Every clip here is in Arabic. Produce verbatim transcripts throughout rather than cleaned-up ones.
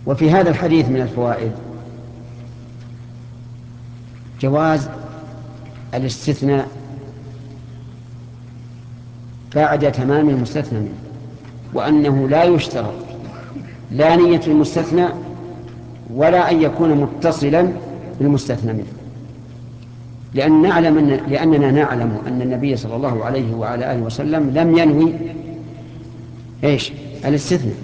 وفي هذا الحديث من الفوائد جواز الاستثناء بعد تمام المستثنى منه، وأنه لا يشترط لا نية المستثنى ولا أن يكون متصلا بالمستثنى منه، لأن نعلم أن لأننا نعلم أن النبي صلى الله عليه وعلى آله وسلم لم ينوي إيش الاستثناء،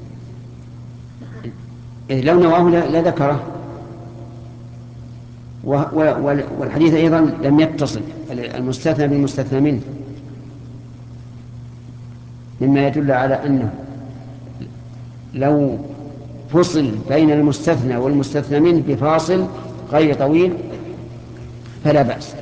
إذ لو نواه لذكره. والحديث أيضا لم يتصل المستثنى بالمستثنى منه، مما يدل على أنه لو فصل بين المستثنى والمستثنى منه بفاصل غير طويل فلا بأس.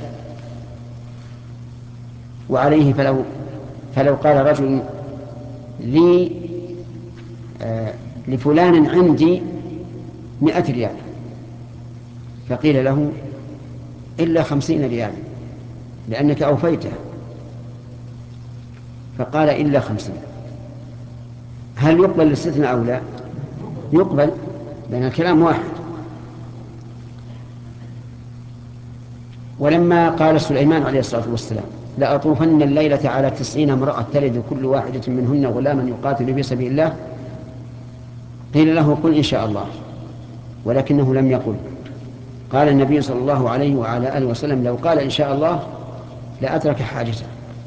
وعليه فلو, فلو قال رجل لي آه لفلان عندي مئة ريال، فقيل له إلا خمسين ريال لأنك أوفيته، فقال إلا خمسين، هل يقبل الاستثناء أو لا؟ يقبل، لأن الكلام واحد. ولما قال سليمان عليه الصلاة والسلام لأطوفن الليلة على تسعين امرأة تلد كل واحدة منهن غلاما يقاتل في سبيل الله، قيل له قل إن شاء الله، ولكنه لم يقل. قال النبي صلى الله عليه وعلى آله وسلم لو قال إن شاء الله لأترك حاجته،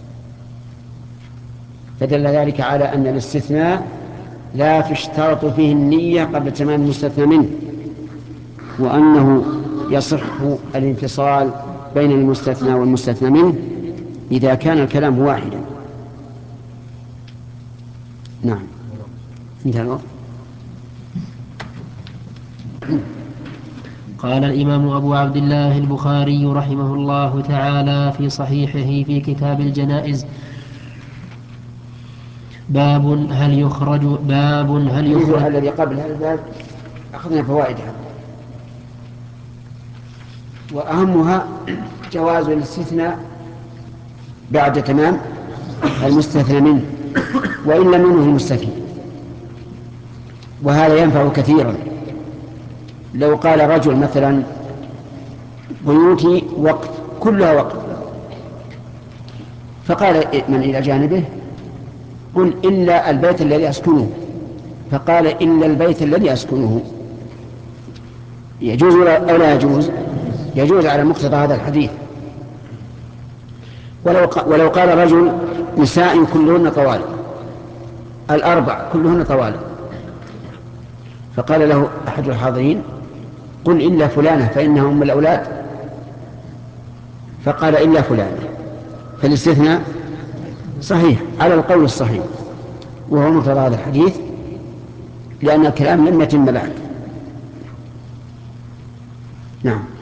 فدل ذلك على أن الاستثناء لا تشترط فيه النية قبل تمام المستثنى منه، وأنه يصح الانفصال بين المستثنى والمستثنى منه إذا كان الكلام واحدا. نعم، انتهى الوقت. قال الإمام أبو عبد الله البخاري رحمه الله تعالى في صحيحه في كتاب الجنائز: باب هل يخرج باب هل يخرج الذي قبل هذا الباب أخذنا فوائدها، وأهمها جواز الاستثناء بعد تمام المستثنى منه وإن لم ينه المستثنى، وهذا ينفع كثيرا. لو قال رجل مثلا بيوتي وقت كلها وقت، فقال من إلى جانبه قل إلا البيت الذي أسكنه، فقال إلا البيت الذي أسكنه، يجوز أو لا يجوز؟ يجوز على مقتضى هذا الحديث. ولو ولو قال رجل نساء كلهن طوال، الأربع كلهن طوال، فقال له أحد الحاضرين قل إلا فلانة فإنها أم الأولاد، فقال إلا فلانة، فالاستثناء صحيح على القول الصحيح، وهو مقتضى هذا الحديث، لأن الكلام لم يتم بعد. نعم.